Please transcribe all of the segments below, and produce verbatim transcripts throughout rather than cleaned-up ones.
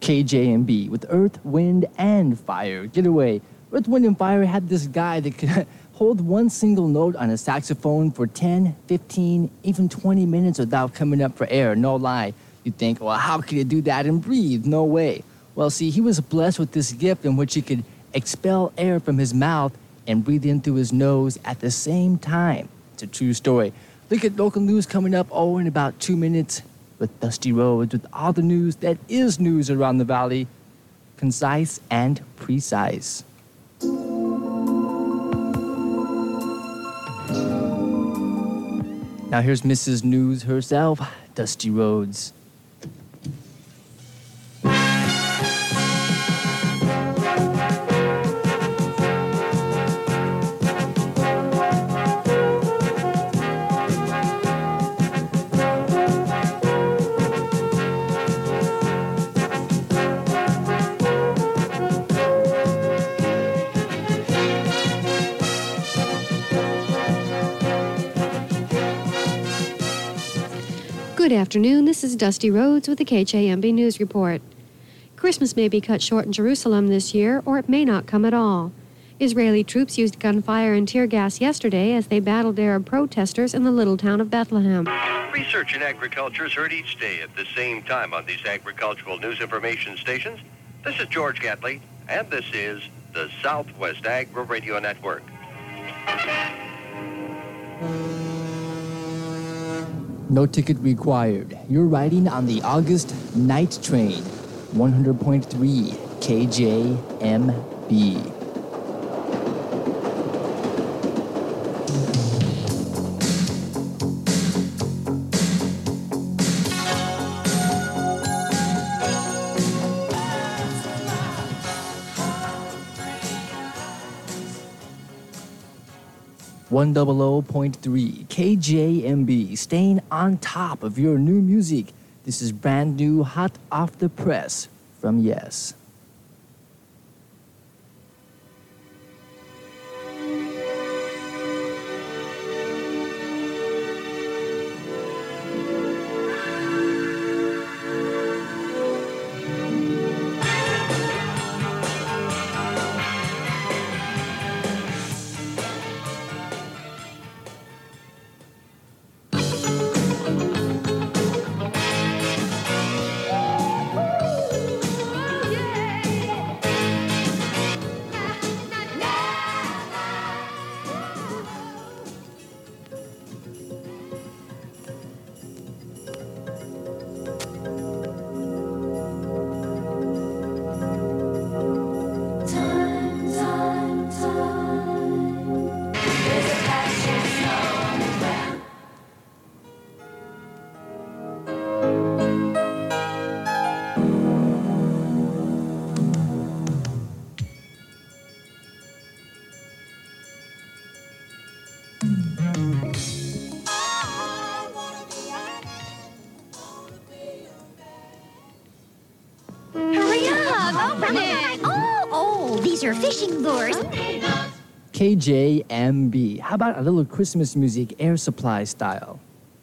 K J M B with Earth, Wind, and Fire. Get away. Earth, Wind, and Fire had this guy that could hold one single note on a saxophone for ten, fifteen, even twenty minutes without coming up for air. No lie. You'd think, well, how could he do that and breathe? No way. Well, see, he was blessed with this gift in which he could expel air from his mouth and breathe in through his nose at the same time. It's a true story. Look at local news coming up, oh, in about two minutes with Dusty Rhodes, with all the news that is news around the valley, concise and precise. Now here's Missus News herself, Dusty Rhodes. Good afternoon, this is Dusty Rhodes with the K J M B News Report. Christmas may be cut short in Jerusalem this year, or it may not come at all. Israeli troops used gunfire and tear gas yesterday as they battled Arab protesters in the little town of Bethlehem. Research in agriculture is heard each day at the same time on these agricultural news information stations. This is George Gatley, and this is the Southwest Agri Radio Network. No ticket required. You're riding on the August Night Train, one hundred point three K J M B. one hundred point three K J M B, staying on top of your new music. This is brand new, hot off the press from Yes. Your fishing lures. K J M B. How about a little Christmas music, Air Supply style?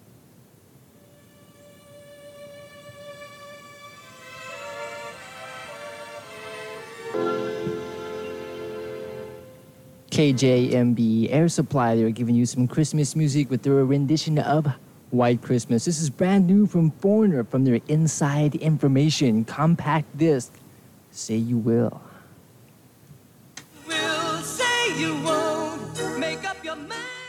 K J M B, Air Supply. They're giving you some Christmas music with their rendition of White Christmas. This is brand new from Foreigner from their Inside Information compact disc. Say You Will. You won't make up your mind.